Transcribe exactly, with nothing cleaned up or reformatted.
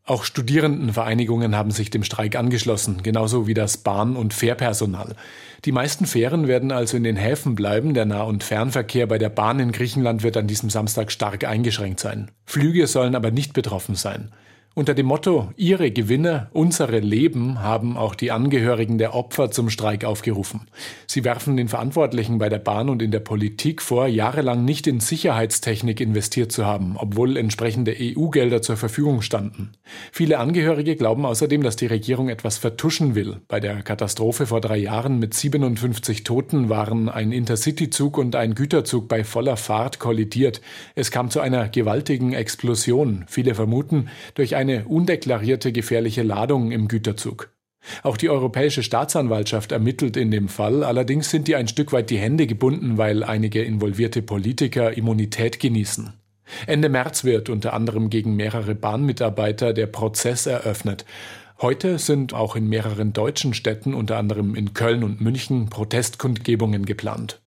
Auch Studierendenvereinigungen haben sich dem Streik angeschlossen, genauso wie das Bahn- und Fährpersonal. Die meisten Fähren werden also in den Häfen bleiben. Der Nah- und Fernverkehr bei der Bahn in Griechenland wird an diesem Samstag stark eingeschränkt sein. Flüge sollen aber nicht betroffen sein. Unter dem Motto »Ihre Gewinne, unsere Leben« haben auch die Angehörigen der Opfer zum Streik aufgerufen. Sie werfen den Verantwortlichen bei der Bahn und in der Politik vor, jahrelang nicht in Sicherheitstechnik investiert zu haben, obwohl entsprechende E U-Gelder zur Verfügung standen. Viele Angehörige glauben außerdem, dass die Regierung etwas vertuschen will. Bei der Katastrophe vor drei Jahren mit siebenundfünfzig Toten waren ein Intercity-Zug und ein Güterzug bei voller Fahrt kollidiert. Es kam zu einer gewaltigen Explosion. Viele vermuten, durch eine undeklarierte gefährliche Ladung im Güterzug. Auch die Europäische Staatsanwaltschaft ermittelt in dem Fall, allerdings sind ihr ein Stück weit die Hände gebunden, weil einige involvierte Politiker Immunität genießen. Ende März wird unter anderem gegen mehrere Bahnmitarbeiter der Prozess eröffnet. Heute sind auch in mehreren deutschen Städten, unter anderem in Köln und München, Protestkundgebungen geplant.